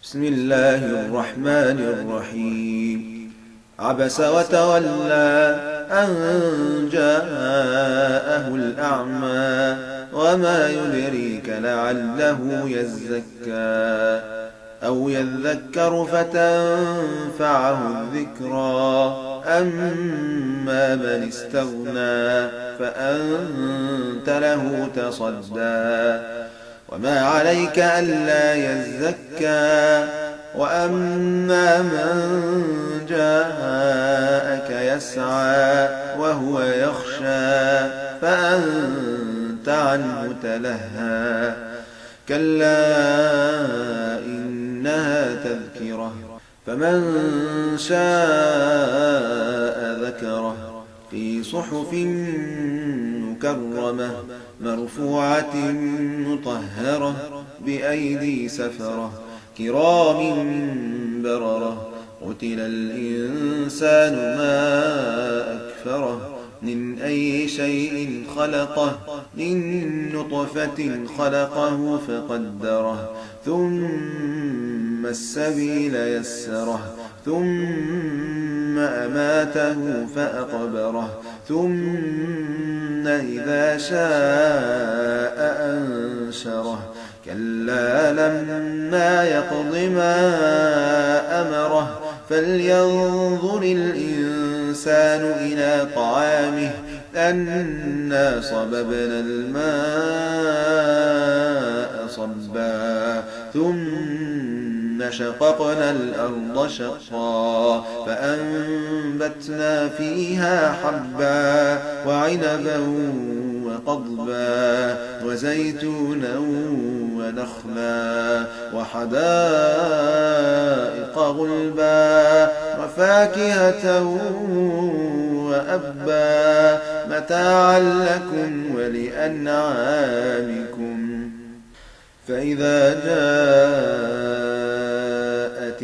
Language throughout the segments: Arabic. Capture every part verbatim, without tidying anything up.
بسم الله الرحمن الرحيم. عبس وتولى أن جاءه الأعمى وما يدريك لعله يزكى أو يذكر فتنفعه الذكرى أما من استغنى فأنت له تصدى وما عليك ألا يزكى وأما من جاءك يسعى وهو يخشى فأنت عنه تلهى كلا إنها تذكرة فمن شاء ذكره في صحف مكرمة مرفوعة مطهرة بأيدي سفرة كرام بررة قتل الإنسان ما أكفره من أي شيء خلقه من نطفة خلقه فقدره ثم السبيل يسره ثم أماته فأقبره ثم إذا شاء أنشره كلا لما يقض ما أمره فلينظر الإنسان إلى طعامه أنا صببنا الماء صبا ثم شققنا الأرض شقا فأنبتنا فيها حبا وعنبا وقضبا وزيتونا ونخلا وحدائق غلبا وفاكهة وأبا متاعا لكم ولأنعامكم فإذا جاءت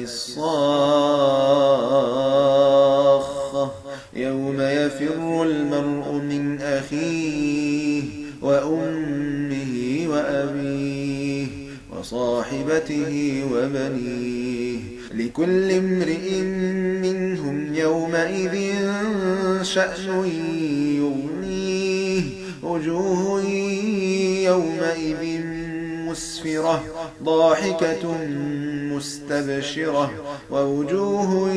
الصاخة يوم يفر المرء من أخيه وأمه وأبيه وصاحبته وبنيه لكل امرئ منهم يومئذ شأن يغنيه وجوه يومئذ مسفرة ضاحكة مستبشرة ووجوه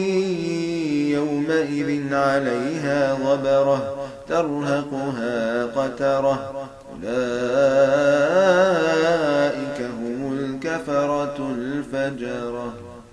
يومئذ عليها غبرة ترهقها قترة أولئك هم الكفرة الفجرة.